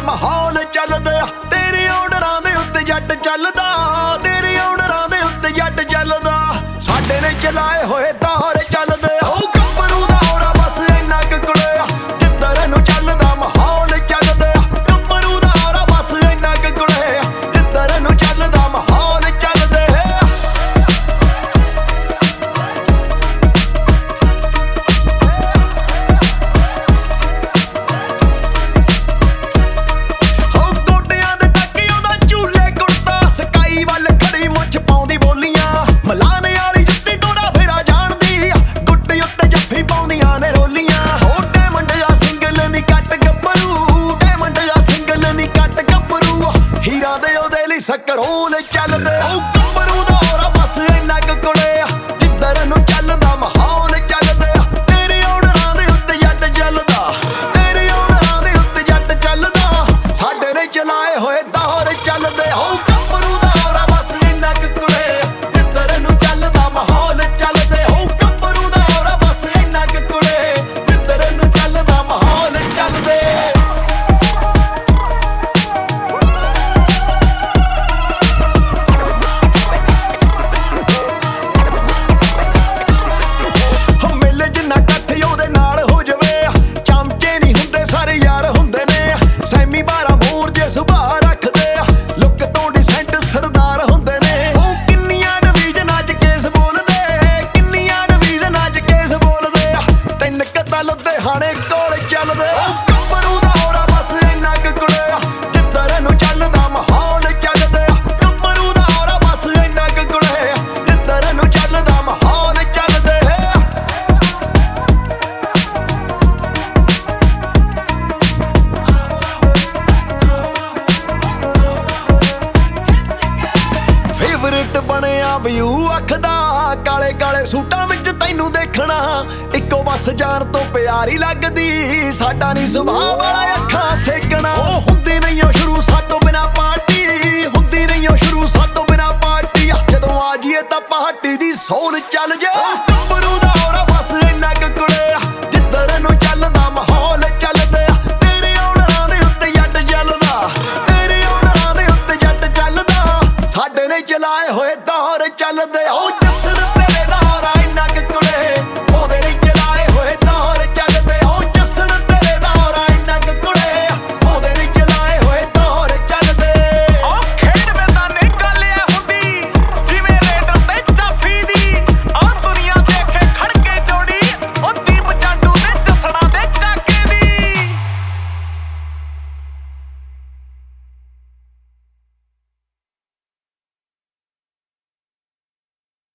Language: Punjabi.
ਮਾਹੌਲ ਚੱਲਦਾ ਤੇਰੇ ਆਰਡਰਾਂ ਦੇ ਉੱਤੇ ਜੱਟ ਚੱਲਦਾ ਤੇਰੇ ਆਰਡਰਾਂ ਦੇ ਉੱਤੇ ਜੱਟ ਚੱਲਦਾ ਸਾਡੇ ਨੇ ਚਲਾਏ ਹੋਏ ਤਾਰੇ ਚੱਲਦੇ ਉਹ ਗੱਭਰੂ ਦਾ ਹੋਰਾ ਬਸ ਇੰਨਾ ਕੁ ਕੁੜਿਆ ਜਿੱਧਰ ਨੂੰ ਚੱਲਦਾ ਮਾਹੌਲ ਚੱਲਦਾ ਗੱਭਰੂ ਦਾ ਹੋਰਾ ਬਸ ਇੰਨਾ ਕੁ ਕੁੜਿਆ ਜਿੱਧਰ ਨੂੰ ਚੱਲਦਾ ਮਾਹੌਲ ਚੱਲਦੇ ਸਕਰੋਲ ਚੱਲਦੇ ਉਹ ਗੱਭਰੂ ਦਾ ਹੋਰਾ ਬਸ ਇੰਨਾ ਕੁ ਕੁੜਿਆ ਜਿੱਧਰ ਨੂੰ ਚੱਲਦਾ ਮਾਹੌਲ ਚੱਲਦੇ ਤੇਰੇ ਆਰਡਰਾਂ ਦੇ ਉੱਤੇ ਜੱਟ ਚੱਲਦਾ ਤੇਰੇ ਆਰਡਰਾਂ ਦੇ ਉੱਤੇ ਜੱਟ ਚੱਲਦਾ ਸਾਡੇ ਨੇ ਚਲਾਏ ਹੋਏ ਤਾਰੇ ਚੱਲਦੇ ਉਹ ਗੱਭਰੂ ਦਾ ਹੋਰਾ ਬਸ ਇੰਨਾ ਕੁ ਕੁੜਿਆ ਜਿੱਧਰ ਨੂੰ ਚੱਲਦਾ ਮਾਹੌਲ ਚੱਲਦੇ ਉਹ ਗੱਭਰੂ ਦਾ ਹੋਰਾ ਬਸ ਇੰਨਾ ਕੁ ਕੁੜਿਆ ਜਿੱਧਰ ਨੂੰ ਚੱਲਦਾ ਮਾਹੌਲ ਚੱਲਦੇ ਸੈਮੀ 12 ਮੂਰ ਜੇ ਸੁਭਾਅ ਰੱਖਦੇ ਆ ਲੁੱਕ ਤੋਂ ਡਿਸੈਂਟ ਸਰਦਾਰ ਹੁੰਦੇ ਨੇ ਉਹ ਕਿੰਨੀਆਂ ਡਿਵੀਜ਼ਨਾਂ 'ਚ ਕੇਸ ਬੋਲਦੇ ਕਿੰਨੀਆਂ ਡਿਵੀਜ਼ਨਾਂ 'ਚ ਕੇਸ ਬੋਲਦੇ ਆ ਤਿੰਨ ਕਦਾ ਲੁਧਿਆਣੇ ਕੋਲ ਚੱਲਦੇ ਉਹ ਗੱਭਰੂ ਦਾ ਹੋਰਾ ਬਸ ਇੰਨਾ ਕੁ ਕੁੜਿਆ ਜਿੱਧਰ ਨੂੰ ਚੱਲਦਾ ਮਾਹੌਲ ਚੱਲਦੇ ਗੱਭਰੂ ਦਾ ਹੋਰਾ ਬਸ ਇੰਨਾ ਕੁ ਕੁੜਿਆ ਜਿੱਧਰ ਨੂੰ ਚੱਲਦਾ ਮਾਹੌਲ ਚੱਲਦੇ ਬਣਿਆ ਵਿਊ ਅੱਖ ਦਾ ਕਾਲੇ ਕਾਲੇ ਸੂਟਾਂ ਵਿੱਚ ਤੈਨੂੰ ਦੇਖਣਾ ਇੱਕੋ ਬਸ ਜਾਨ ਤੋਂ ਪਿਆਰੀ ਲੱਗਦੀ ਸਾਡਾ ਨਹੀਂ ਸੁਭਾਅ ਵਾਲਾ ਅੱਖਾਂ ਸੇਕਣਾ ਉਹ ਹੁੰਦੀ ਨਹੀਂ ਉਹ ਸ਼ੁਰੂ ਸਾਤੋਂ ਬਿਨਾ ਪਾਰਟੀ ਹੁੰਦੀ ਨਹੀਂ ਉਹ ਸ਼ੁਰੂ ਸਾਤੋਂ ਬਿਨਾ ਪਾਰਟੀ ਜਦੋਂ ਆ ਜੀਏ ਤਾਂ ਪਾਰਟੀ ਦੀ ਸੋਲ ਚੱਲ ਜਾ ਗੱਭਰੂ ਦਾ ਹੋਰਾ ਬਸ ਇੰਨਾ ਕੁ ਕੁੜਿਆ ਜਿੱਧਰ ਨੂੰ ਚੱਲਦਾ ਮਾਹੌਲ ਚੱਲਦਾ ਤੇਰੇ ਆਰਡਰਾਂ ਦੇ ਉੱਤੇ ਜੱਟ ਚੱਲਦਾ ਤੇਰੇ ਆਰਡਰਾਂ ਦੇ ਉੱਤੇ ਜੱਟ ਚੱਲਦਾ ਸਾਡੇ ਨੇ ਚਲਾਏ ਹੋਏ ਤਾਰੇ ਚੱਲਦੇ